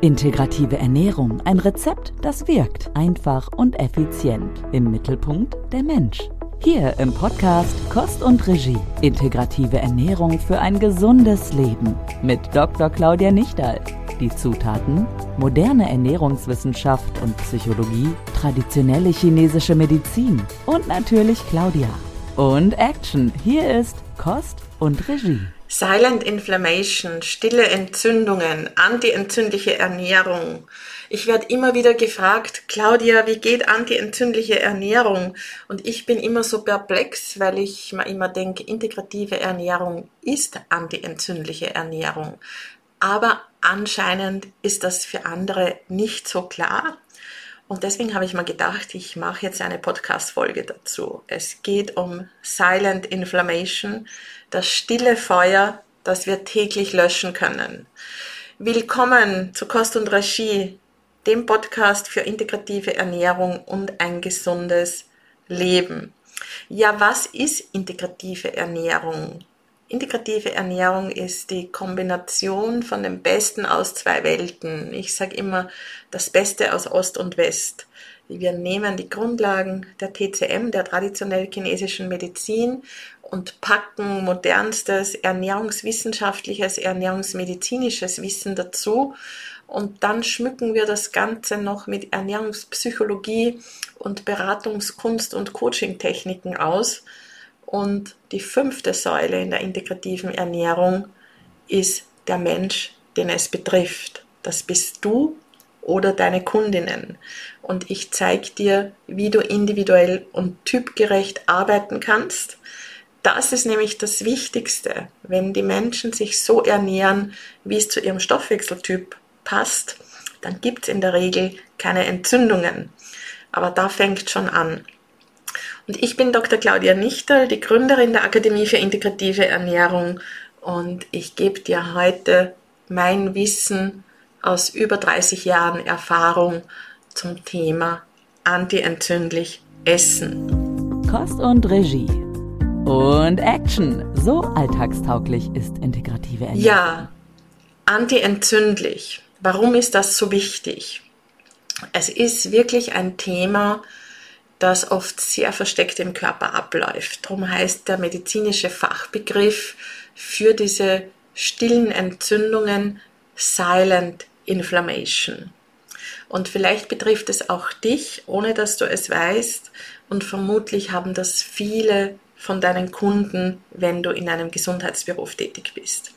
Integrative Ernährung, ein Rezept, das wirkt, einfach und effizient. Im Mittelpunkt der Mensch. Hier im Podcast Kost und Regie. Integrative Ernährung für ein gesundes Leben. Mit Dr. Claudia Nichterl. Die Zutaten: moderne Ernährungswissenschaft und Psychologie, traditionelle chinesische Medizin und natürlich Claudia. Und Action, hier ist Kost und Regie. Silent Inflammation, stille Entzündungen, antientzündliche Ernährung. Ich werde immer wieder gefragt, Claudia, wie geht antientzündliche Ernährung? Und ich bin immer so perplex, weil ich mir immer denke, integrative Ernährung ist antientzündliche Ernährung. Aber anscheinend ist das für andere nicht so klar. Und deswegen habe ich mir gedacht, ich mache jetzt eine Podcast-Folge dazu. Es geht um Silent Inflammation, das stille Feuer, das wir täglich löschen können. Willkommen zu Kost und Regie, dem Podcast für integrative Ernährung und ein gesundes Leben. Ja, was ist integrative Ernährung? Integrative Ernährung ist die Kombination von dem Besten aus zwei Welten. Ich sage immer, das Beste aus Ost und West. Wir nehmen die Grundlagen der TCM, der traditionell chinesischen Medizin, und packen modernstes ernährungswissenschaftliches, ernährungsmedizinisches Wissen dazu. Und dann schmücken wir das Ganze noch mit Ernährungspsychologie und Beratungskunst und Coaching-Techniken aus. Und die 5. Säule in der integrativen Ernährung ist der Mensch, den es betrifft. Das bist du oder deine Kundinnen. Und ich zeige dir, wie du individuell und typgerecht arbeiten kannst. Das ist nämlich das Wichtigste. Wenn die Menschen sich so ernähren, wie es zu ihrem Stoffwechseltyp passt, dann gibt es in der Regel keine Entzündungen. Aber da fängt schon an. Und ich bin Dr. Claudia Nichterl, die Gründerin der Akademie für integrative Ernährung, und ich gebe dir heute mein Wissen aus über 30 Jahren Erfahrung zum Thema antientzündlich Essen. Kost und Regie. Und Action. So alltagstauglich ist integrative Ernährung. Ja, antientzündlich. Warum ist das so wichtig? Es ist wirklich ein Thema, das oft sehr versteckt im Körper abläuft. Darum heißt der medizinische Fachbegriff für diese stillen Entzündungen Silent Inflammation. Und vielleicht betrifft es auch dich, ohne dass du es weißt. Und vermutlich haben das viele von deinen Kunden, wenn du in einem Gesundheitsberuf tätig bist.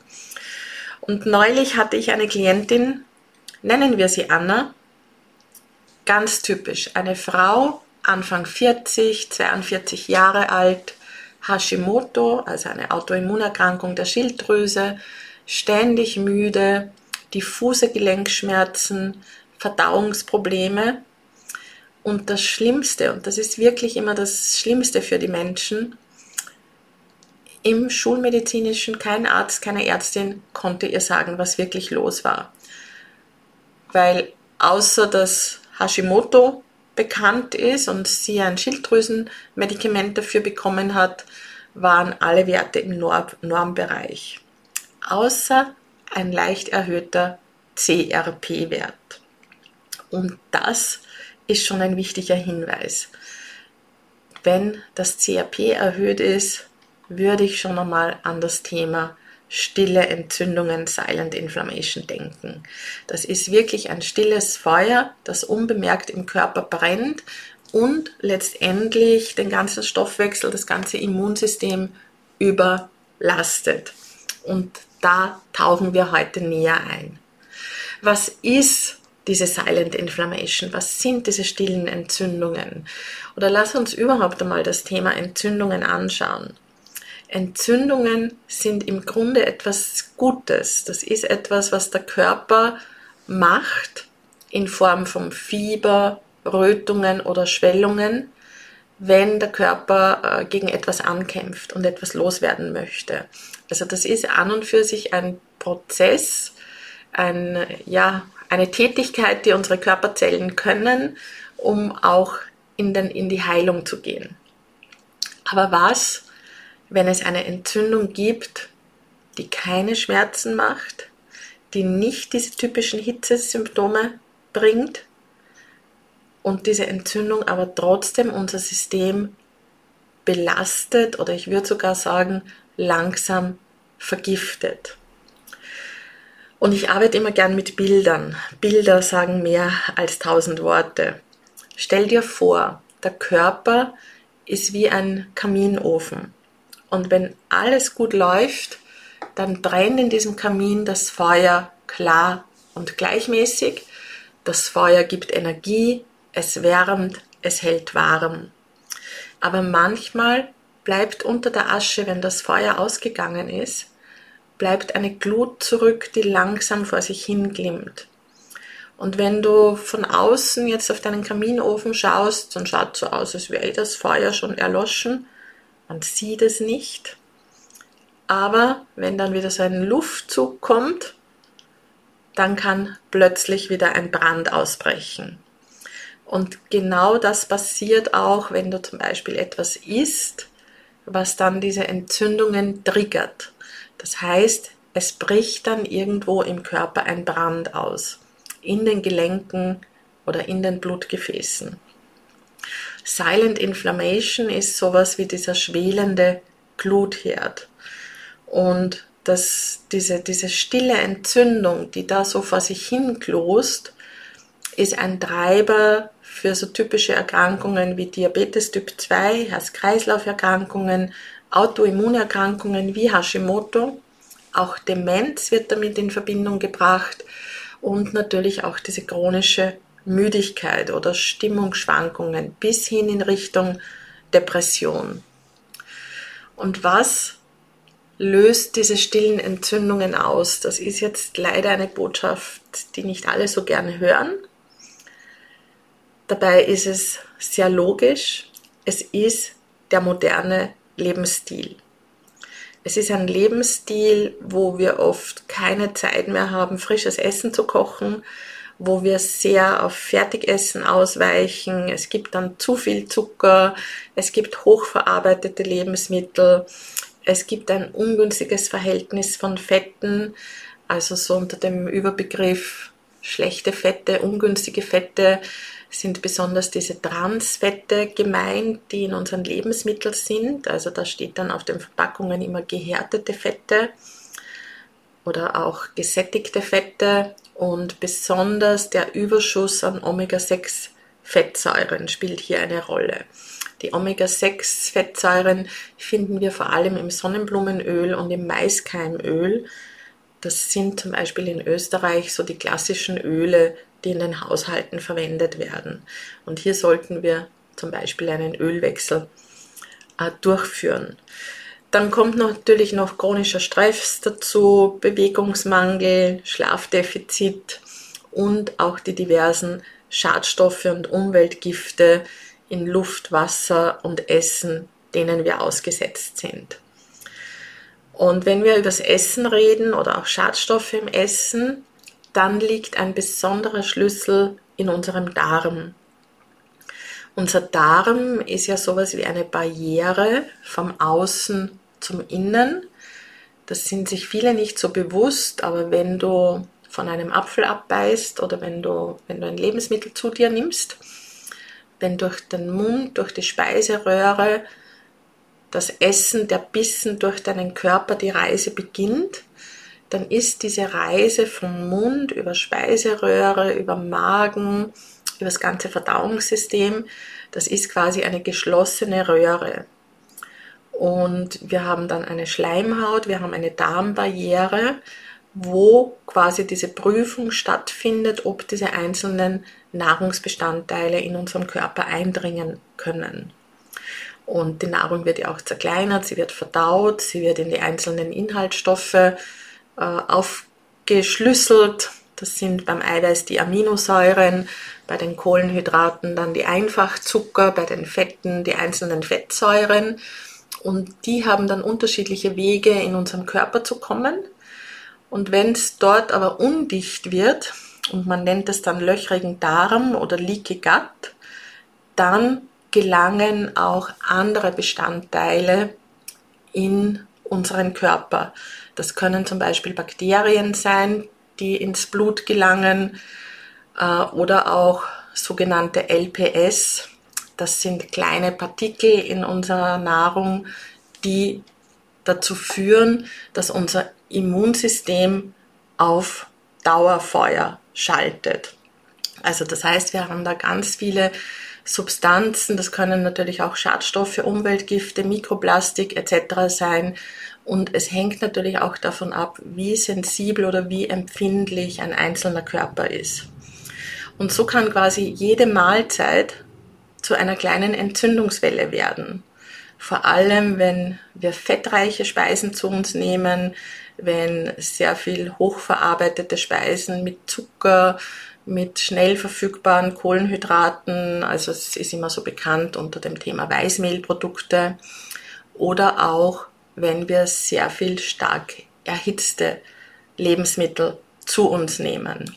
Und neulich hatte ich eine Klientin, nennen wir sie Anna, ganz typisch, eine Frau, Anfang 40, 42 Jahre alt, Hashimoto, also eine Autoimmunerkrankung der Schilddrüse, ständig müde, diffuse Gelenkschmerzen, Verdauungsprobleme. Und das Schlimmste, und das ist wirklich immer das Schlimmste für die Menschen, im Schulmedizinischen, kein Arzt, keine Ärztin konnte ihr sagen, was wirklich los war. Weil außer dass Hashimoto bekannt ist und sie ein Schilddrüsenmedikament dafür bekommen hat, waren alle Werte im Normbereich. Außer ein leicht erhöhter CRP-Wert. Und das ist schon ein wichtiger Hinweis. Wenn das CRP erhöht ist, würde ich schon einmal an das Thema stille Entzündungen, Silent Inflammation denken. Das ist wirklich ein stilles Feuer, das unbemerkt im Körper brennt und letztendlich den ganzen Stoffwechsel, das ganze Immunsystem überlastet. Und da tauchen wir heute näher ein. Was ist diese Silent Inflammation? Was sind diese stillen Entzündungen? Oder lass uns überhaupt einmal das Thema Entzündungen anschauen. Entzündungen sind im Grunde etwas Gutes. Das ist etwas, was der Körper macht in Form von Fieber, Rötungen oder Schwellungen, wenn der Körper gegen etwas ankämpft und etwas loswerden möchte. Also das ist an und für sich ein Prozess, eine Tätigkeit, die unsere Körperzellen können, um auch in die Heilung zu gehen. Aber was, wenn es eine Entzündung gibt, die keine Schmerzen macht, die nicht diese typischen Hitzesymptome bringt und diese Entzündung aber trotzdem unser System belastet oder ich würde sogar sagen, langsam vergiftet. Und ich arbeite immer gern mit Bildern. Bilder sagen mehr als 1000 Worte. Stell dir vor, der Körper ist wie ein Kaminofen. Und wenn alles gut läuft, dann brennt in diesem Kamin das Feuer klar und gleichmäßig. Das Feuer gibt Energie, es wärmt, es hält warm. Aber manchmal bleibt unter der Asche, wenn das Feuer ausgegangen ist, bleibt eine Glut zurück, die langsam vor sich hinglimmt. Und wenn du von außen jetzt auf deinen Kaminofen schaust, dann schaut so aus, als wäre das Feuer schon erloschen. Man sieht es nicht. Aber wenn dann wieder so ein Luftzug kommt, dann kann plötzlich wieder ein Brand ausbrechen. Und genau das passiert auch, wenn du zum Beispiel etwas isst, was dann diese Entzündungen triggert. Das heißt, es bricht dann irgendwo im Körper ein Brand aus, in den Gelenken oder in den Blutgefäßen. Silent Inflammation ist sowas wie dieser schwelende Glutherd. Und diese stille Entzündung, die da so vor sich hin klost, ist ein Treiber für so typische Erkrankungen wie Diabetes Typ 2, Herz-Kreislauf-Erkrankungen, Autoimmunerkrankungen wie Hashimoto. Auch Demenz wird damit in Verbindung gebracht und natürlich auch diese chronische Müdigkeit oder Stimmungsschwankungen bis hin in Richtung Depression. Und was löst diese stillen Entzündungen aus? Das ist jetzt leider eine Botschaft, die nicht alle so gerne hören. Dabei ist es sehr logisch. Es ist der moderne Lebensstil. Es ist ein Lebensstil, wo wir oft keine Zeit mehr haben, frisches Essen zu kochen, wo wir sehr auf Fertigessen ausweichen. Es gibt dann zu viel Zucker, es gibt hochverarbeitete Lebensmittel, es gibt ein ungünstiges Verhältnis von Fetten, also so unter dem Überbegriff schlechte Fette, ungünstige Fette sind besonders diese Transfette gemeint, die in unseren Lebensmitteln sind. Also da steht dann auf den Verpackungen immer gehärtete Fette oder auch gesättigte Fette und besonders der Überschuss an Omega-6-Fettsäuren spielt hier eine Rolle. Die Omega-6-Fettsäuren finden wir vor allem im Sonnenblumenöl und im Maiskeimöl. Das sind zum Beispiel in Österreich so die klassischen Öle, die in den Haushalten verwendet werden. Und hier sollten wir zum Beispiel einen Ölwechsel durchführen. Dann kommt natürlich noch chronischer Stress dazu, Bewegungsmangel, Schlafdefizit und auch die diversen Schadstoffe und Umweltgifte in Luft, Wasser und Essen, denen wir ausgesetzt sind. Und wenn wir über das Essen reden oder auch Schadstoffe im Essen, dann liegt ein besonderer Schlüssel in unserem Darm. Unser Darm ist ja sowas wie eine Barriere vom Außen zum Innen. Das sind sich viele nicht so bewusst, aber wenn du von einem Apfel abbeißt oder wenn du ein Lebensmittel zu dir nimmst, wenn durch den Mund, durch die Speiseröhre das Essen, der Bissen durch deinen Körper die Reise beginnt, dann ist diese Reise vom Mund über Speiseröhre, über Magen, über das ganze Verdauungssystem, das ist quasi eine geschlossene Röhre. Und wir haben dann eine Schleimhaut, wir haben eine Darmbarriere, wo quasi diese Prüfung stattfindet, ob diese einzelnen Nahrungsbestandteile in unserem Körper eindringen können. Und die Nahrung wird ja auch zerkleinert, sie wird verdaut, sie wird in die einzelnen Inhaltsstoffe aufgeschlüsselt. Das sind beim Eiweiß die Aminosäuren, bei den Kohlenhydraten dann die Einfachzucker, bei den Fetten die einzelnen Fettsäuren. Und die haben dann unterschiedliche Wege in unseren Körper zu kommen. Und wenn es dort aber undicht wird, und man nennt es dann löchrigen Darm oder Leaky Gut, dann gelangen auch andere Bestandteile in unseren Körper. Das können zum Beispiel Bakterien sein, die ins Blut gelangen, oder auch sogenannte LPS. Das sind kleine Partikel in unserer Nahrung, die dazu führen, dass unser Immunsystem auf Dauerfeuer schaltet. Also das heißt, wir haben da ganz viele Substanzen, das können natürlich auch Schadstoffe, Umweltgifte, Mikroplastik etc. sein. Und es hängt natürlich auch davon ab, wie sensibel oder wie empfindlich ein einzelner Körper ist. Und so kann quasi jede Mahlzeit zu einer kleinen Entzündungswelle werden. Vor allem, wenn wir fettreiche Speisen zu uns nehmen, wenn sehr viel hochverarbeitete Speisen mit Zucker, mit schnell verfügbaren Kohlenhydraten, also es ist immer so bekannt unter dem Thema Weißmehlprodukte, oder auch wenn wir sehr viel stark erhitzte Lebensmittel zu uns nehmen.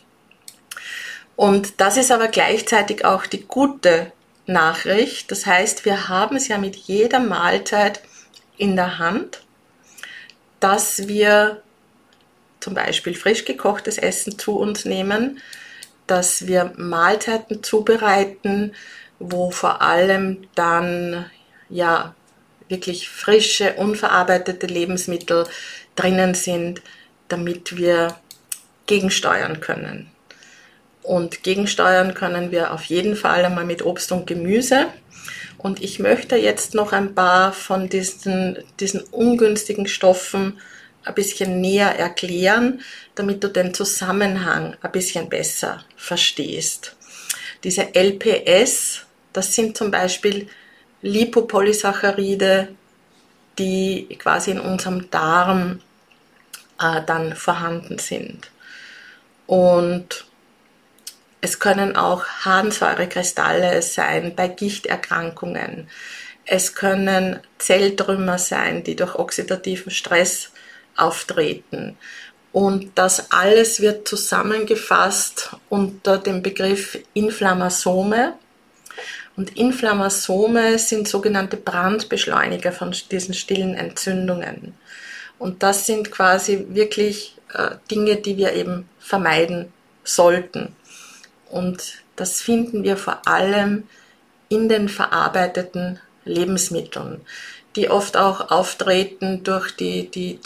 Und das ist aber gleichzeitig auch die gute Nachricht. Das heißt, wir haben es ja mit jeder Mahlzeit in der Hand, dass wir zum Beispiel frisch gekochtes Essen zu uns nehmen, dass wir Mahlzeiten zubereiten, wo vor allem dann ja wirklich frische, unverarbeitete Lebensmittel drinnen sind, damit wir gegensteuern können. Und gegensteuern können wir auf jeden Fall einmal mit Obst und Gemüse. Und ich möchte jetzt noch ein paar von diesen ungünstigen Stoffen ein bisschen näher erklären, damit du den Zusammenhang ein bisschen besser verstehst. Diese LPS, das sind zum Beispiel Lipopolysaccharide, die quasi in unserem Darm dann vorhanden sind. Und es können auch Harnsäurekristalle sein bei Gichterkrankungen. Es können Zelltrümmer sein, die durch oxidativen Stress auftreten. Und das alles wird zusammengefasst unter dem Begriff Inflammasome. Und Inflammasome sind sogenannte Brandbeschleuniger von diesen stillen Entzündungen. Und das sind quasi wirklich Dinge, die wir eben vermeiden sollten. Und das finden wir vor allem in den verarbeiteten Lebensmitteln, die oft auch auftreten durch die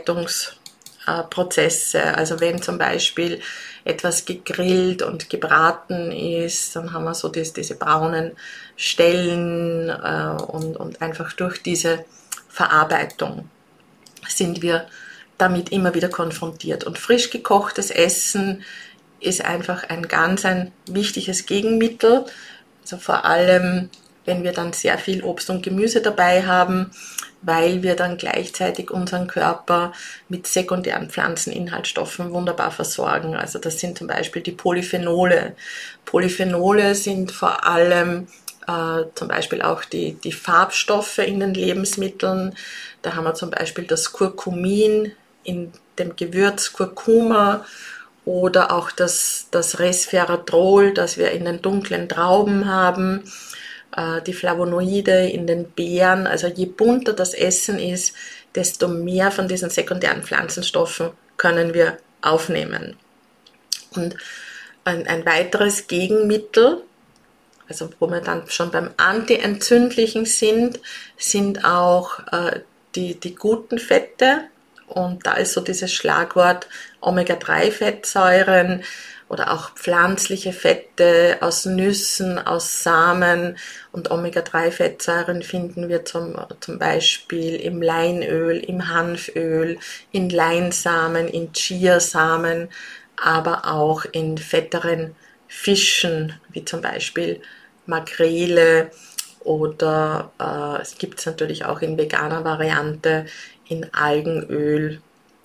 Zubereitungsprozesse. Also wenn zum Beispiel etwas gegrillt und gebraten ist, dann haben wir so diese braunen Stellen und einfach durch diese Verarbeitung sind wir damit immer wieder konfrontiert. Und frisch gekochtes Essen ist einfach ein wichtiges Gegenmittel. Also vor allem, wenn wir dann sehr viel Obst und Gemüse dabei haben, weil wir dann gleichzeitig unseren Körper mit sekundären Pflanzeninhaltsstoffen wunderbar versorgen. Also das sind zum Beispiel die Polyphenole. Polyphenole sind vor allem zum Beispiel auch die Farbstoffe in den Lebensmitteln. Da haben wir zum Beispiel das Curcumin in dem Gewürz Kurkuma oder auch das Resveratrol, das wir in den dunklen Trauben haben, die Flavonoide in den Beeren. Also je bunter das Essen ist, desto mehr von diesen sekundären Pflanzenstoffen können wir aufnehmen. Und ein weiteres Gegenmittel, also wo wir dann schon beim Antientzündlichen sind auch die guten Fette. Und da ist so dieses Schlagwort Omega-3-Fettsäuren oder auch pflanzliche Fette aus Nüssen, aus Samen. Und Omega-3-Fettsäuren finden wir zum Beispiel im Leinöl, im Hanföl, in Leinsamen, in Chiasamen, aber auch in fetteren Fischen, wie zum Beispiel Makrele oder es gibt es natürlich auch in veganer Variante, in Algenöl,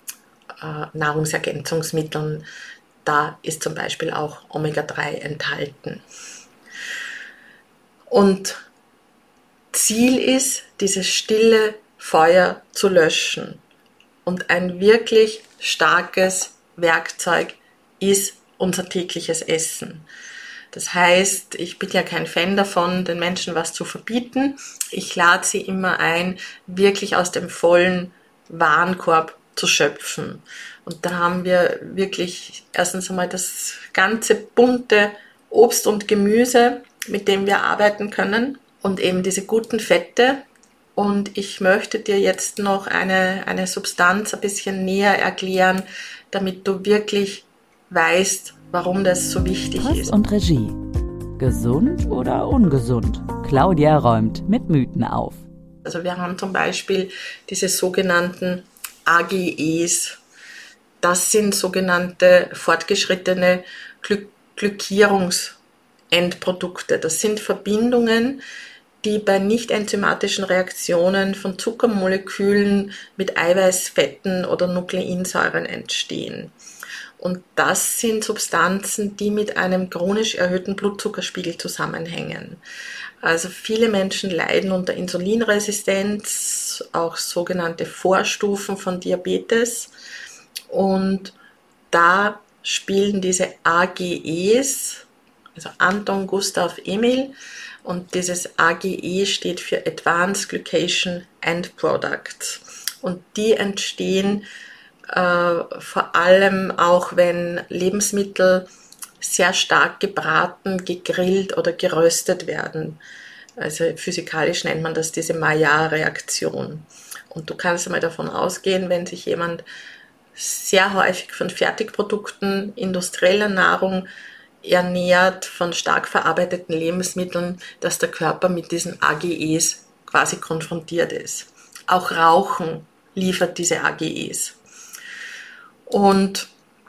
Nahrungsergänzungsmitteln, da ist zum Beispiel auch Omega-3 enthalten. Und Ziel ist, dieses stille Feuer zu löschen. Und ein wirklich starkes Werkzeug ist unser tägliches Essen. Das heißt, ich bin ja kein Fan davon, den Menschen was zu verbieten. Ich lade sie immer ein, wirklich aus dem vollen Warenkorb zu schöpfen. Und da haben wir wirklich erstens einmal das ganze bunte Obst und Gemüse, mit dem wir arbeiten können und eben diese guten Fette. Und ich möchte dir jetzt noch eine Substanz ein bisschen näher erklären, damit du wirklich weißt, warum das so wichtig Kost ist. und Regie. Gesund oder ungesund? Claudia räumt mit Mythen auf. Also wir haben zum Beispiel diese sogenannten AGEs. Das sind sogenannte fortgeschrittene Glykierungsendprodukte. Das sind Verbindungen, die bei nicht enzymatischen Reaktionen von Zuckermolekülen mit Eiweißfetten oder Nukleinsäuren entstehen. Und das sind Substanzen, die mit einem chronisch erhöhten Blutzuckerspiegel zusammenhängen. Also viele Menschen leiden unter Insulinresistenz, auch sogenannte Vorstufen von Diabetes. Und da spielen diese AGEs, also Anton, Gustav, Emil, und dieses AGE steht für Advanced Glycation End Products. Und die entstehen vor allem auch, wenn Lebensmittel sehr stark gebraten, gegrillt oder geröstet werden. Also physikalisch nennt man das diese Maillard-Reaktion. Und du kannst einmal davon ausgehen, wenn sich jemand sehr häufig von Fertigprodukten, industrieller Nahrung ernährt, von stark verarbeiteten Lebensmitteln, dass der Körper mit diesen AGEs quasi konfrontiert ist. Auch Rauchen liefert diese AGEs. Und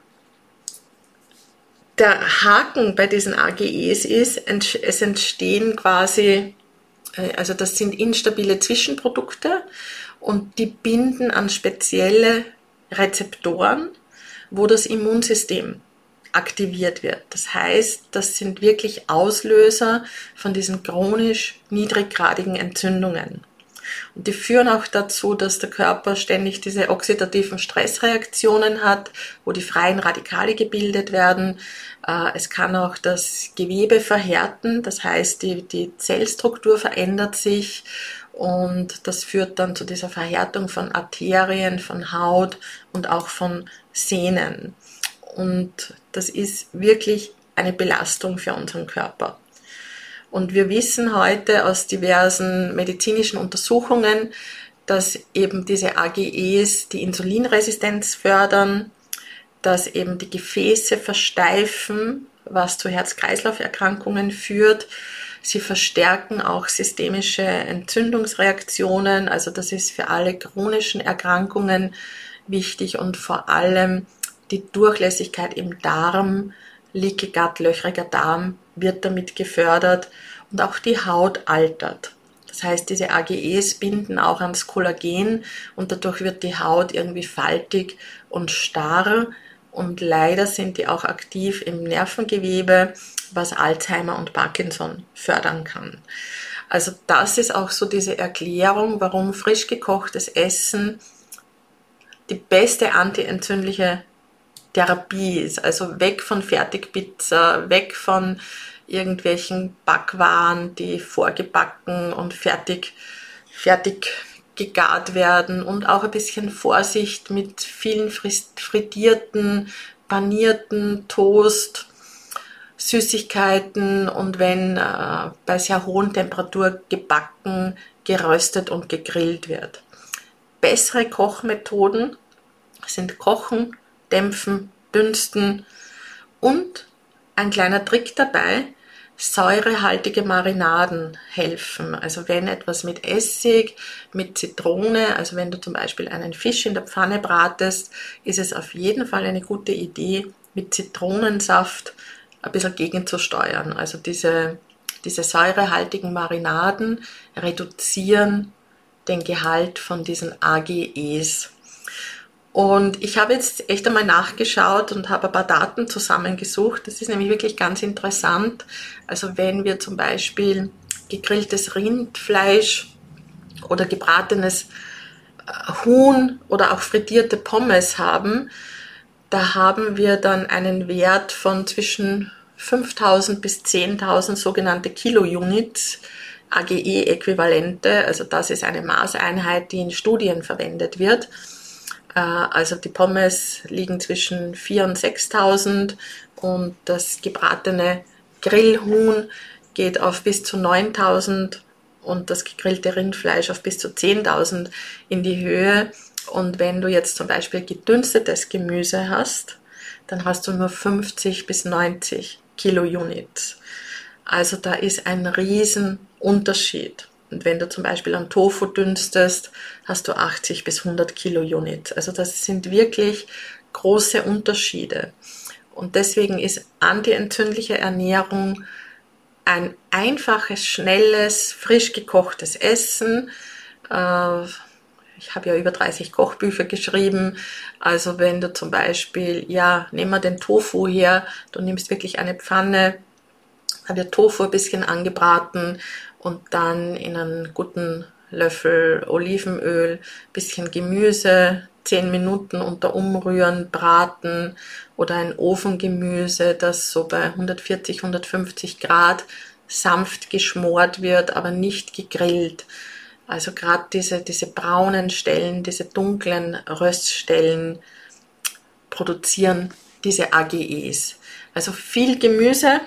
der Haken bei diesen AGEs ist, es entstehen quasi, also das sind instabile Zwischenprodukte und die binden an spezielle Rezeptoren, wo das Immunsystem aktiviert wird. Das heißt, das sind wirklich Auslöser von diesen chronisch niedriggradigen Entzündungen. Und die führen auch dazu, dass der Körper ständig diese oxidativen Stressreaktionen hat, wo die freien Radikale gebildet werden. Es kann auch das Gewebe verhärten, das heißt, die Zellstruktur verändert sich und das führt dann zu dieser Verhärtung von Arterien, von Haut und auch von Sehnen. Und das ist wirklich eine Belastung für unseren Körper. Und wir wissen heute aus diversen medizinischen Untersuchungen, dass eben diese AGEs die Insulinresistenz fördern, dass eben die Gefäße versteifen, was zu Herz-Kreislauf-Erkrankungen führt. Sie verstärken auch systemische Entzündungsreaktionen, also das ist für alle chronischen Erkrankungen wichtig und vor allem die Durchlässigkeit im Darm, Leaky Gut, löchriger Darm, wird damit gefördert und auch die Haut altert. Das heißt, diese AGEs binden auch ans Kollagen und dadurch wird die Haut irgendwie faltig und starr und leider sind die auch aktiv im Nervengewebe, was Alzheimer und Parkinson fördern kann. Also das ist auch so diese Erklärung, warum frisch gekochtes Essen die beste antientzündliche Therapie ist, also weg von Fertigpizza, weg von irgendwelchen Backwaren, die vorgebacken und fertig gegart werden und auch ein bisschen Vorsicht mit vielen frittierten, panierten Toast, Süßigkeiten und wenn bei sehr hohen Temperatur gebacken, geröstet und gegrillt wird. Bessere Kochmethoden sind Kochen, Dämpfen, Dünsten und ein kleiner Trick dabei, säurehaltige Marinaden helfen. Also wenn etwas mit Essig, mit Zitrone, also wenn du zum Beispiel einen Fisch in der Pfanne bratest, ist es auf jeden Fall eine gute Idee, mit Zitronensaft ein bisschen gegenzusteuern. Also diese säurehaltigen Marinaden reduzieren den Gehalt von diesen AGEs. Und ich habe jetzt echt einmal nachgeschaut und habe ein paar Daten zusammengesucht. Das ist nämlich wirklich ganz interessant. Also wenn wir zum Beispiel gegrilltes Rindfleisch oder gebratenes Huhn oder auch frittierte Pommes haben, da haben wir dann einen Wert von zwischen 5.000 bis 10.000 sogenannte Kilo-Units, AGE-Äquivalente. Also das ist eine Maßeinheit, die in Studien verwendet wird. Also die Pommes liegen zwischen 4.000 und 6.000 und das gebratene Grillhuhn geht auf bis zu 9.000 und das gegrillte Rindfleisch auf bis zu 10.000 in die Höhe. Und wenn du jetzt zum Beispiel gedünstetes Gemüse hast, dann hast du nur 50 bis 90 Kilo-Units. Also da ist ein Riesenunterschied. Und wenn du zum Beispiel an Tofu dünstest, hast du 80 bis 100 Kilo-Units. Also das sind wirklich große Unterschiede. Und deswegen ist antientzündliche Ernährung ein einfaches, schnelles, frisch gekochtes Essen. Ich habe ja über 30 Kochbücher geschrieben. Also wenn du zum Beispiel, nehmen wir den Tofu her, du nimmst wirklich eine Pfanne, da wird Tofu ein bisschen angebraten und dann in einen guten Löffel Olivenöl, bisschen Gemüse, 10 Minuten unter Umrühren braten oder ein Ofengemüse, das so bei 140, 150 Grad sanft geschmort wird, aber nicht gegrillt. Also gerade diese braunen Stellen, diese dunklen Röststellen produzieren diese AGEs. Also viel Gemüse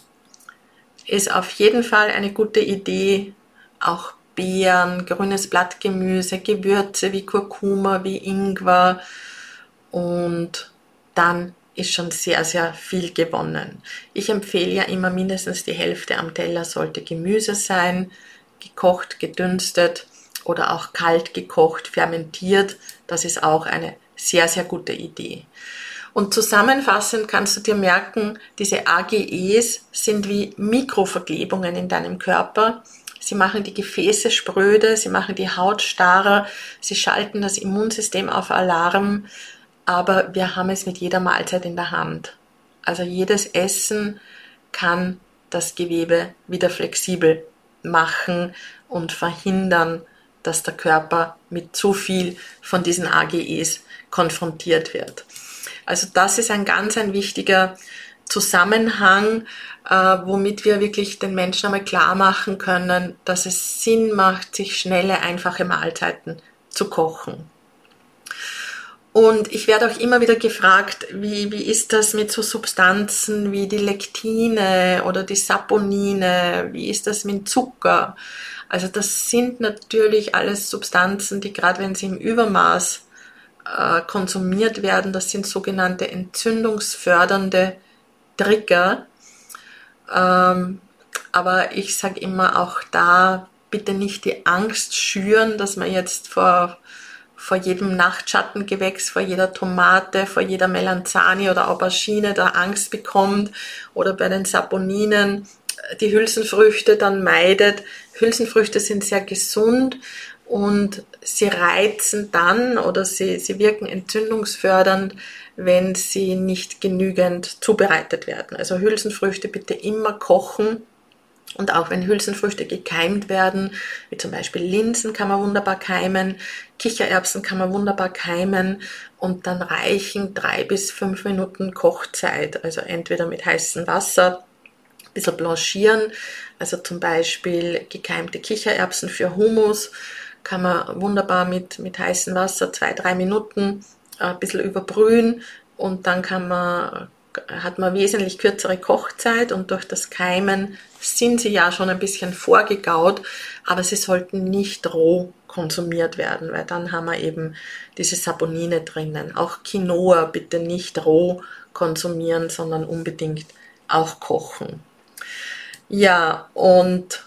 ist auf jeden Fall eine gute Idee. Auch Beeren, grünes Blattgemüse, Gewürze wie Kurkuma, wie Ingwer. Und dann ist schon sehr, sehr viel gewonnen. Ich empfehle ja immer, mindestens die Hälfte am Teller sollte Gemüse sein, gekocht, gedünstet oder auch kalt gekocht, fermentiert. Das ist auch eine sehr, sehr gute Idee. Und zusammenfassend kannst du dir merken, diese AGEs sind wie Mikroverklebungen in deinem Körper. Sie machen die Gefäße spröde, sie machen die Haut starrer, sie schalten das Immunsystem auf Alarm, aber wir haben es mit jeder Mahlzeit in der Hand. Also jedes Essen kann das Gewebe wieder flexibel machen und verhindern, dass der Körper mit zu viel von diesen AGEs konfrontiert wird. Also das ist ein ganz wichtiger Zusammenhang, womit wir wirklich den Menschen einmal klar machen können, dass es Sinn macht, sich schnelle, einfache Mahlzeiten zu kochen. Und ich werde auch immer wieder gefragt, wie ist das mit so Substanzen wie die Lektine oder die Saponine, wie ist das mit Zucker? Also das sind natürlich alles Substanzen, die gerade wenn sie im Übermaß konsumiert werden, das sind sogenannte entzündungsfördernde Trigger. Aber ich sage immer auch da, bitte nicht die Angst schüren, dass man jetzt vor jedem Nachtschattengewächs, vor jeder Tomate, vor jeder Melanzani oder Aubergine da Angst bekommt oder bei den Saponinen die Hülsenfrüchte dann meidet. Hülsenfrüchte sind sehr gesund und sie reizen dann oder sie wirken entzündungsfördernd, wenn sie nicht genügend zubereitet werden. Also Hülsenfrüchte bitte immer kochen. Und auch wenn Hülsenfrüchte gekeimt werden, wie zum Beispiel Linsen kann man wunderbar keimen, Kichererbsen kann man wunderbar keimen und dann reichen 3 bis 5 Minuten Kochzeit. Also entweder mit heißem Wasser, ein bisschen blanchieren, also zum Beispiel gekeimte Kichererbsen für Hummus, kann man wunderbar mit heißem Wasser 2-3 Minuten ein bisschen überbrühen und dann hat man wesentlich kürzere Kochzeit und durch das Keimen sind sie ja schon ein bisschen vorgegaut, aber sie sollten nicht roh konsumiert werden, weil dann haben wir eben diese Saponine drinnen. Auch Quinoa bitte nicht roh konsumieren, sondern unbedingt auch kochen. Ja, und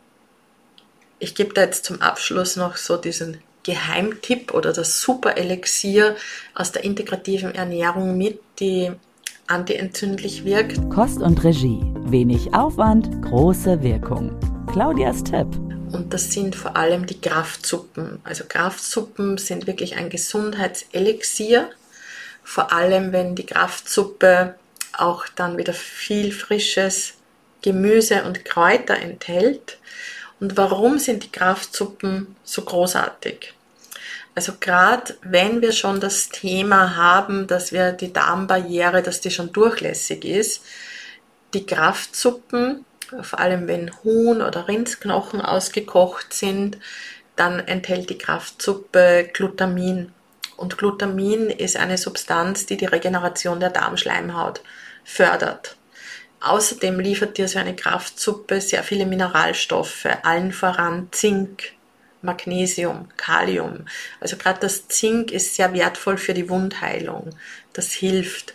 ich gebe da jetzt zum Abschluss noch so diesen Geheimtipp oder das Super-Elixier aus der integrativen Ernährung mit, die antientzündlich wirkt. Kost und Regie. Wenig Aufwand, große Wirkung. Claudias Tipp. Und das sind vor allem die Kraftsuppen. Also Kraftsuppen sind wirklich ein Gesundheitselixier. Vor allem, wenn die Kraftsuppe auch dann wieder viel frisches Gemüse und Kräuter enthält. Und warum sind die Kraftsuppen so großartig? Also gerade wenn wir schon das Thema haben, dass wir die Darmbarriere, dass die schon durchlässig ist, die Kraftsuppen, vor allem wenn Huhn- oder Rindsknochen ausgekocht sind, dann enthält die Kraftsuppe Glutamin. Und Glutamin ist eine Substanz, die die Regeneration der Darmschleimhaut fördert. Außerdem liefert dir so eine Kraftsuppe sehr viele Mineralstoffe, allen voran Zink, Magnesium, Kalium. Also gerade das Zink ist sehr wertvoll für die Wundheilung. Das hilft.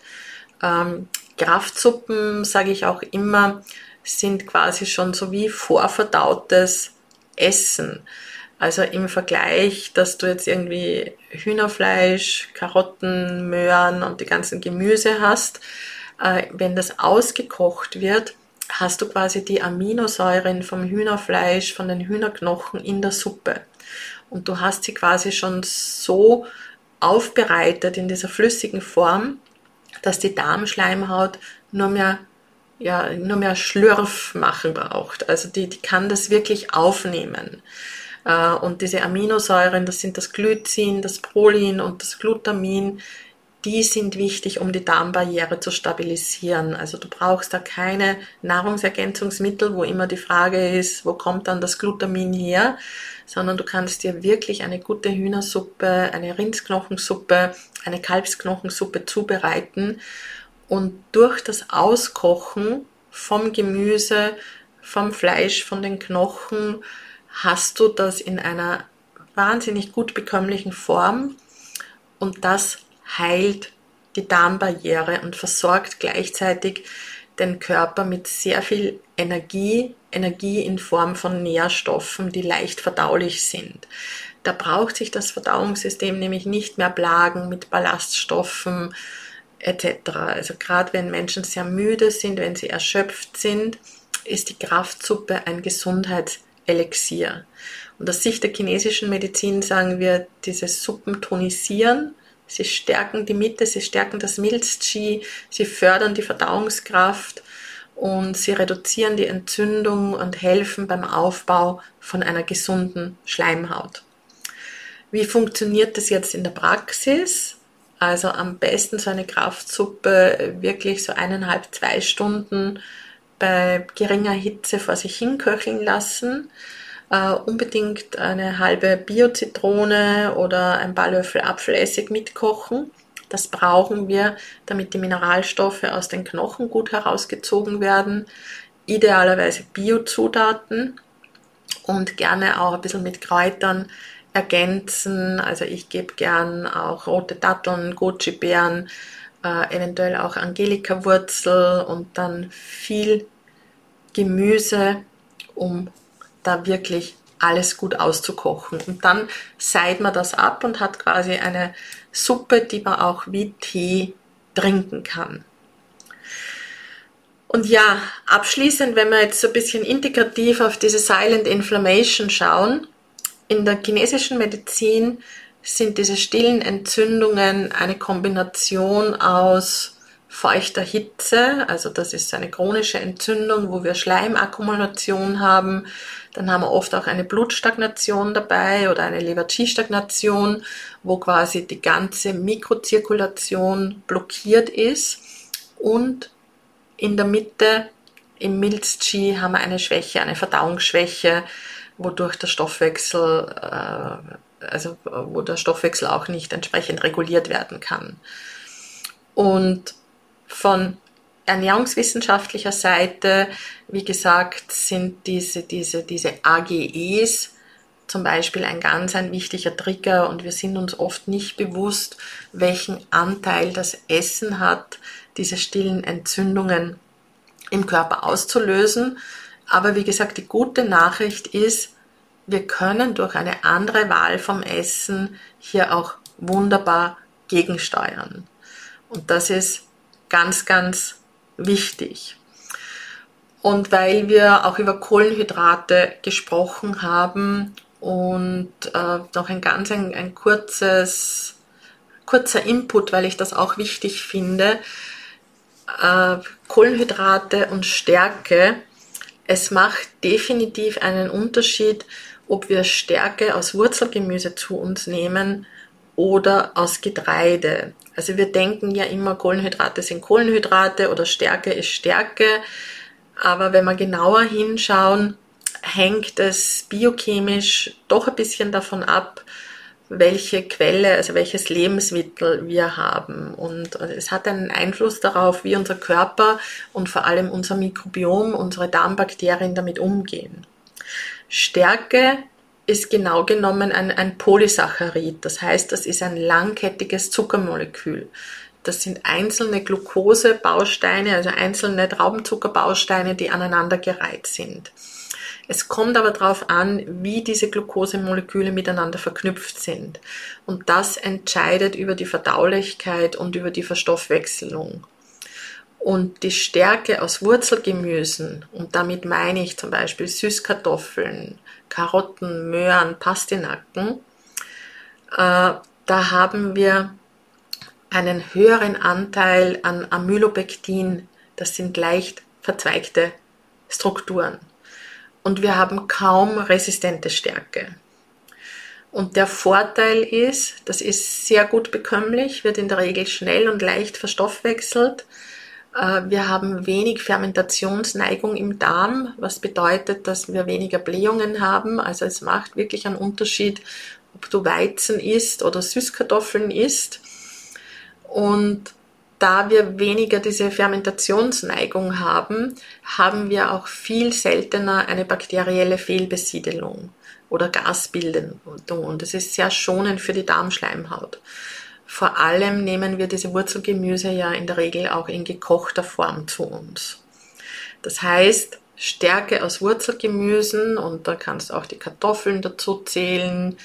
Kraftsuppen, sage ich auch immer, sind quasi schon so wie vorverdautes Essen. Also im Vergleich, dass du jetzt irgendwie Hühnerfleisch, Karotten, Möhren und die ganzen Gemüse hast, wenn das ausgekocht wird, hast du quasi die Aminosäuren vom Hühnerfleisch, von den Hühnerknochen in der Suppe. Und du hast sie quasi schon so aufbereitet in dieser flüssigen Form, dass die Darmschleimhaut nur mehr Schlürf machen braucht. Also die kann das wirklich aufnehmen. Und diese Aminosäuren, das sind das Glycin, das Prolin und das Glutamin, die sind wichtig, um die Darmbarriere zu stabilisieren. Also du brauchst da keine Nahrungsergänzungsmittel, wo immer die Frage ist, wo kommt dann das Glutamin her, sondern du kannst dir wirklich eine gute Hühnersuppe, eine Rindsknochensuppe, eine Kalbsknochensuppe zubereiten und durch das Auskochen vom Gemüse, vom Fleisch, von den Knochen hast du das in einer wahnsinnig gut bekömmlichen Form und das heilt die Darmbarriere und versorgt gleichzeitig den Körper mit sehr viel Energie in Form von Nährstoffen, die leicht verdaulich sind. Da braucht sich das Verdauungssystem nämlich nicht mehr plagen mit Ballaststoffen etc. Also gerade wenn Menschen sehr müde sind, wenn sie erschöpft sind, ist die Kraftsuppe ein Gesundheitselixier. Und aus Sicht der chinesischen Medizin sagen wir, diese Suppen tonisieren. Sie stärken die Mitte, sie stärken das Milz-Qi, sie fördern die Verdauungskraft und sie reduzieren die Entzündung und helfen beim Aufbau von einer gesunden Schleimhaut. Wie funktioniert das jetzt in der Praxis? Also am besten so eine Kraftsuppe wirklich so 1,5–2 Stunden bei geringer Hitze vor sich hin köcheln lassen. Unbedingt eine halbe Bio-Zitrone oder ein paar Löffel Apfelessig mitkochen. Das brauchen wir, damit die Mineralstoffe aus den Knochen gut herausgezogen werden. Idealerweise Bio-Zutaten und gerne auch ein bisschen mit Kräutern ergänzen. Also ich gebe gern auch rote Datteln, Goji-Beeren, eventuell auch Angelika-Wurzel und dann viel Gemüse, um da wirklich alles gut auszukochen. Und dann seiht man das ab und hat quasi eine Suppe, die man auch wie Tee trinken kann. Und ja, abschließend, wenn wir jetzt so ein bisschen integrativ auf diese Silent Inflammation schauen, in der chinesischen Medizin sind diese stillen Entzündungen eine Kombination aus feuchter Hitze, also das ist eine chronische Entzündung, wo wir Schleimakkumulation haben. Dann haben wir oft auch eine Blutstagnation dabei oder eine Leber-Qi-Stagnation, wo quasi die ganze Mikrozirkulation blockiert ist. Und in der Mitte im Milz-Qi haben wir eine Schwäche, eine Verdauungsschwäche, wodurch der Stoffwechsel, wo der Stoffwechsel auch nicht entsprechend reguliert werden kann. Und von ernährungswissenschaftlicher Seite, wie gesagt, sind diese AGEs zum Beispiel ein wichtiger Trigger und wir sind uns oft nicht bewusst, welchen Anteil das Essen hat, diese stillen Entzündungen im Körper auszulösen. Aber wie gesagt, die gute Nachricht ist, wir können durch eine andere Wahl vom Essen hier auch wunderbar gegensteuern. Und das ist ganz, ganz wichtig. Und weil wir auch über Kohlenhydrate gesprochen haben und noch ein kurzer Input, weil ich das auch wichtig finde, Kohlenhydrate und Stärke, es macht definitiv einen Unterschied, ob wir Stärke aus Wurzelgemüse zu uns nehmen oder aus Getreide. Also wir denken ja immer, Kohlenhydrate sind Kohlenhydrate oder Stärke ist Stärke. Aber wenn wir genauer hinschauen, hängt es biochemisch doch ein bisschen davon ab, welche Quelle, also welches Lebensmittel wir haben. Und es hat einen Einfluss darauf, wie unser Körper und vor allem unser Mikrobiom, unsere Darmbakterien damit umgehen. Stärke ist genau genommen ein Polysaccharid. Das heißt, das ist ein langkettiges Zuckermolekül. Das sind einzelne Glukosebausteine, also einzelne Traubenzuckerbausteine, die aneinandergereiht sind. Es kommt aber darauf an, wie diese Glukosemoleküle miteinander verknüpft sind. Und das entscheidet über die Verdaulichkeit und über die Verstoffwechselung. Und die Stärke aus Wurzelgemüsen, und damit meine ich zum Beispiel Süßkartoffeln, Karotten, Möhren, Pastinaken, da haben wir einen höheren Anteil an Amylopektin. Das sind leicht verzweigte Strukturen. Und wir haben kaum resistente Stärke. Und der Vorteil ist, das ist sehr gut bekömmlich, wird in der Regel schnell und leicht verstoffwechselt. Wir haben wenig Fermentationsneigung im Darm, was bedeutet, dass wir weniger Blähungen haben. Also es macht wirklich einen Unterschied, ob du Weizen isst oder Süßkartoffeln isst. Und da wir weniger diese Fermentationsneigung haben, haben wir auch viel seltener eine bakterielle Fehlbesiedelung oder Gasbildung. Und das ist sehr schonend für die Darmschleimhaut. Vor allem nehmen wir diese Wurzelgemüse ja in der Regel auch in gekochter Form zu uns. Das heißt, Stärke aus Wurzelgemüsen, und da kannst du auch die Kartoffeln dazu zählen,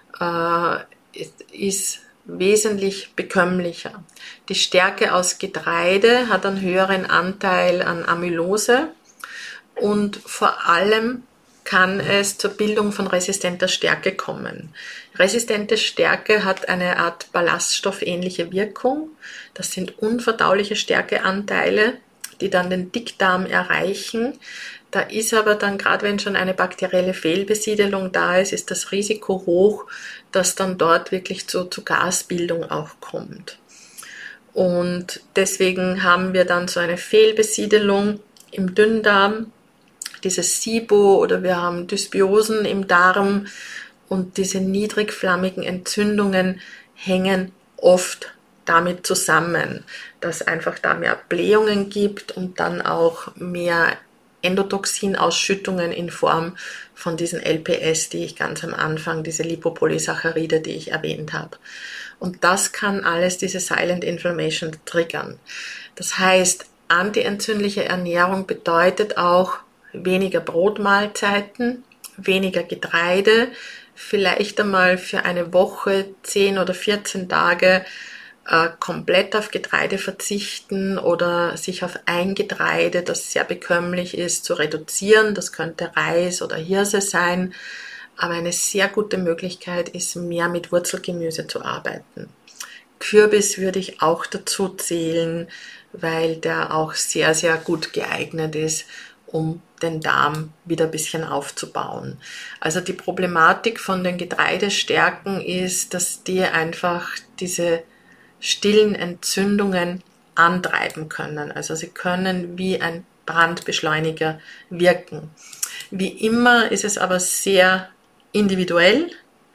ist wesentlich bekömmlicher. Die Stärke aus Getreide hat einen höheren Anteil an Amylose und vor allem kann es zur Bildung von resistenter Stärke kommen. Resistente Stärke hat eine Art ballaststoffähnliche Wirkung. Das sind unverdauliche Stärkeanteile, die dann den Dickdarm erreichen. Da ist aber dann, gerade wenn schon eine bakterielle Fehlbesiedelung da ist, ist das Risiko hoch, dass dann dort wirklich zu Gasbildung auch kommt. Und deswegen haben wir dann so eine Fehlbesiedelung im Dünndarm, dieses SIBO, oder wir haben Dysbiosen im Darm, und diese niedrigflammigen Entzündungen hängen oft damit zusammen, dass einfach da mehr Blähungen gibt und dann auch mehr Endotoxinausschüttungen in Form von diesen LPS, die ich ganz am Anfang, diese Lipopolysaccharide, die ich erwähnt habe. Und das kann alles diese Silent Inflammation triggern. Das heißt, antientzündliche Ernährung bedeutet auch weniger Brotmahlzeiten, weniger Getreide, vielleicht einmal für eine Woche 10 oder 14 Tage komplett auf Getreide verzichten oder sich auf ein Getreide, das sehr bekömmlich ist, zu reduzieren. Das könnte Reis oder Hirse sein. Aber eine sehr gute Möglichkeit ist, mehr mit Wurzelgemüse zu arbeiten. Kürbis würde ich auch dazu zählen, weil der auch sehr, sehr gut geeignet ist, um den Darm wieder ein bisschen aufzubauen. Also die Problematik von den Getreidestärken ist, dass die einfach diese stillen Entzündungen antreiben können. Also sie können wie ein Brandbeschleuniger wirken. Wie immer ist es aber sehr individuell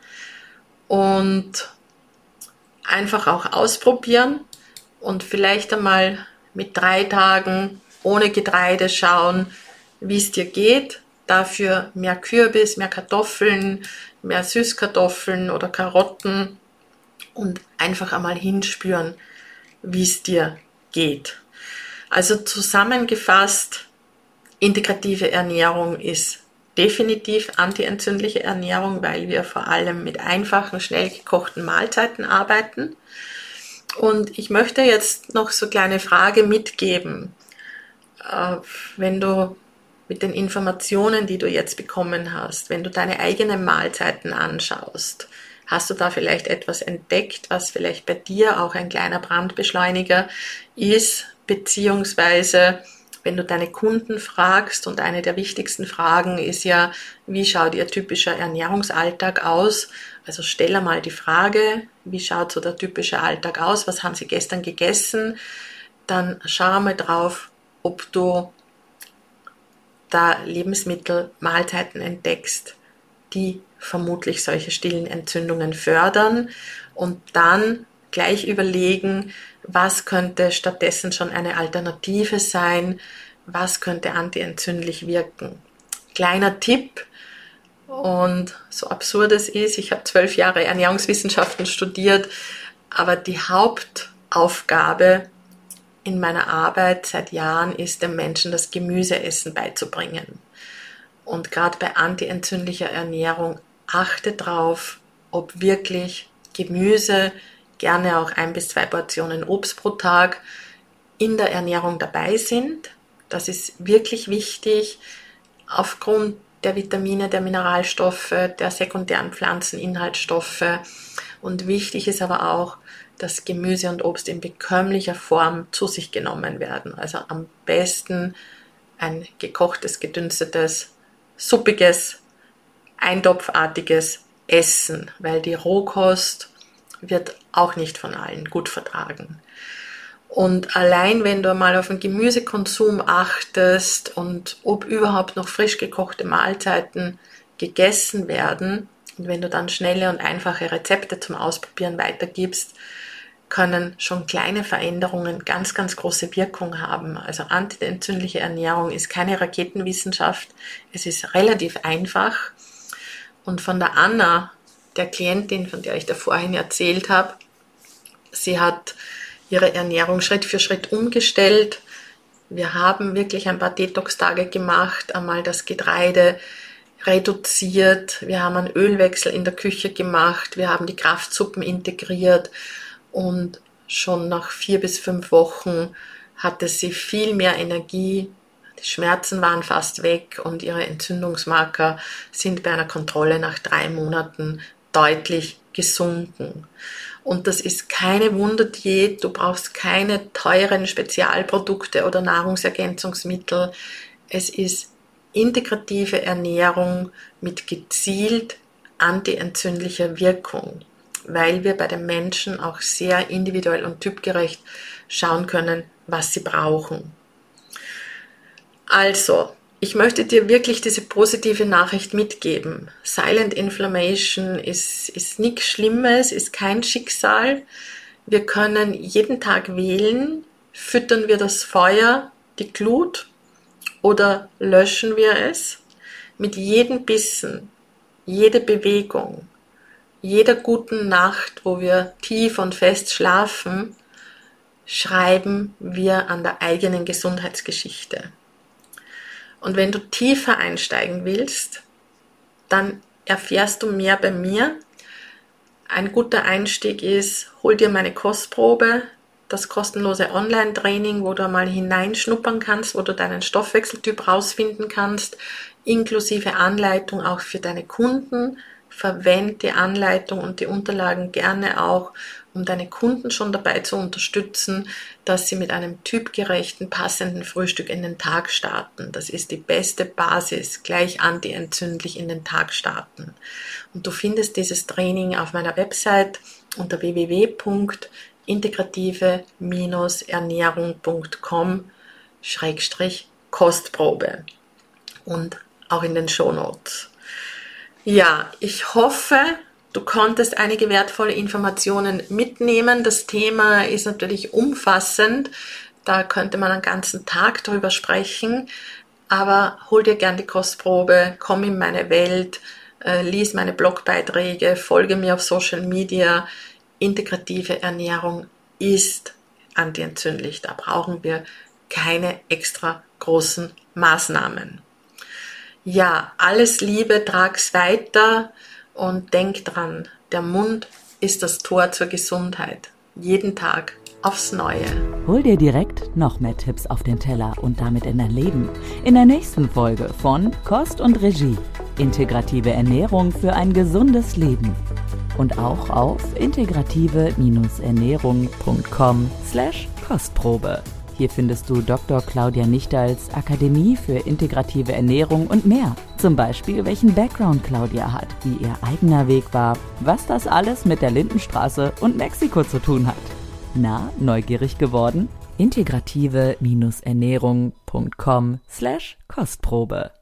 und einfach auch ausprobieren und vielleicht einmal mit 3 Tagen ohne Getreide schauen, wie es dir geht. Dafür mehr Kürbis, mehr Kartoffeln, mehr Süßkartoffeln oder Karotten und einfach einmal hinspüren, wie es dir geht. Also zusammengefasst, integrative Ernährung ist definitiv antientzündliche Ernährung, weil wir vor allem mit einfachen, schnell gekochten Mahlzeiten arbeiten. Und ich möchte jetzt noch so eine kleine Frage mitgeben. Wenn du mit den Informationen, die du jetzt bekommen hast, wenn du deine eigenen Mahlzeiten anschaust, hast du da vielleicht etwas entdeckt, was vielleicht bei dir auch ein kleiner Brandbeschleuniger ist, beziehungsweise wenn du deine Kunden fragst, und eine der wichtigsten Fragen ist ja, wie schaut ihr typischer Ernährungsalltag aus? Also stell einmal die Frage, wie schaut so der typische Alltag aus? Was haben sie gestern gegessen? Dann schau mal drauf, ob du da Lebensmittel, Mahlzeiten entdeckst, die vermutlich solche stillen Entzündungen fördern, und dann gleich überlegen, was könnte stattdessen schon eine Alternative sein, was könnte antientzündlich wirken. Kleiner Tipp, und so absurd es ist, ich habe 12 Jahre Ernährungswissenschaften studiert, aber die Hauptaufgabe in meiner Arbeit seit Jahren ist, dem Menschen das Gemüseessen beizubringen. Und gerade bei antientzündlicher Ernährung achte drauf, ob wirklich Gemüse, gerne auch 1 bis 2 Portionen Obst pro Tag in der Ernährung dabei sind. Das ist wirklich wichtig aufgrund der Vitamine, der Mineralstoffe, der sekundären Pflanzeninhaltsstoffe. Und wichtig ist aber auch, dass Gemüse und Obst in bekömmlicher Form zu sich genommen werden. Also am besten ein gekochtes, gedünstetes, suppiges, eintopfartiges Essen, weil die Rohkost wird auch nicht von allen gut vertragen. Und allein wenn du mal auf den Gemüsekonsum achtest und ob überhaupt noch frisch gekochte Mahlzeiten gegessen werden, und wenn du dann schnelle und einfache Rezepte zum Ausprobieren weitergibst, können schon kleine Veränderungen ganz, ganz große Wirkung haben. Also antientzündliche Ernährung ist keine Raketenwissenschaft, es ist relativ einfach. Und von der Anna, der Klientin, von der ich da vorhin erzählt habe, sie hat ihre Ernährung Schritt für Schritt umgestellt. Wir haben wirklich ein paar Detox-Tage gemacht, einmal das Getreide reduziert, wir haben einen Ölwechsel in der Küche gemacht, wir haben die Kraftsuppen integriert, und schon nach 4 bis 5 Wochen hatte sie viel mehr Energie, die Schmerzen waren fast weg und ihre Entzündungsmarker sind bei einer Kontrolle nach 3 Monaten deutlich gesunken. Und das ist keine Wunderdiät, du brauchst keine teuren Spezialprodukte oder Nahrungsergänzungsmittel. Es ist integrative Ernährung mit gezielt antientzündlicher Wirkung, weil wir bei den Menschen auch sehr individuell und typgerecht schauen können, was sie brauchen. Also, ich möchte dir wirklich diese positive Nachricht mitgeben. Silent Inflammation ist nichts Schlimmes, ist kein Schicksal. Wir können jeden Tag wählen, füttern wir das Feuer, die Glut, oder löschen wir es. Mit jedem Bissen, jede Bewegung, jeder guten Nacht, wo wir tief und fest schlafen, schreiben wir an der eigenen Gesundheitsgeschichte. Und wenn du tiefer einsteigen willst, dann erfährst du mehr bei mir. Ein guter Einstieg ist, hol dir meine Kostprobe, das kostenlose Online-Training, wo du mal hineinschnuppern kannst, wo du deinen Stoffwechseltyp rausfinden kannst, inklusive Anleitung auch für deine Kunden. Verwende die Anleitung und die Unterlagen gerne auch, um deine Kunden schon dabei zu unterstützen, dass sie mit einem typgerechten, passenden Frühstück in den Tag starten. Das ist die beste Basis, gleich antientzündlich in den Tag starten. Und du findest dieses Training auf meiner Website unter www.integrative-ernährung.com/Kostprobe und auch in den Shownotes. Ja, ich hoffe, du konntest einige wertvolle Informationen mitnehmen. Das Thema ist natürlich umfassend, da könnte man einen ganzen Tag drüber sprechen, aber hol dir gern die Kostprobe, komm in meine Welt, lies meine Blogbeiträge, folge mir auf Social Media. Integrative Ernährung ist antientzündlich, da brauchen wir keine extra großen Maßnahmen. Ja, alles Liebe, trag's weiter und denk dran, der Mund ist das Tor zur Gesundheit. Jeden Tag aufs Neue. Hol dir direkt noch mehr Tipps auf den Teller und damit in dein Leben. In der nächsten Folge von Kost und Regie. Integrative Ernährung für ein gesundes Leben. Und auch auf integrative-ernährung.com/Kostprobe. Hier findest du Dr. Claudia Nichtals Akademie für integrative Ernährung und mehr. Zum Beispiel, welchen Background Claudia hat, wie ihr eigener Weg war, was das alles mit der Lindenstraße und Mexiko zu tun hat. Na, neugierig geworden? integrative-ernährung.com/Kostprobe.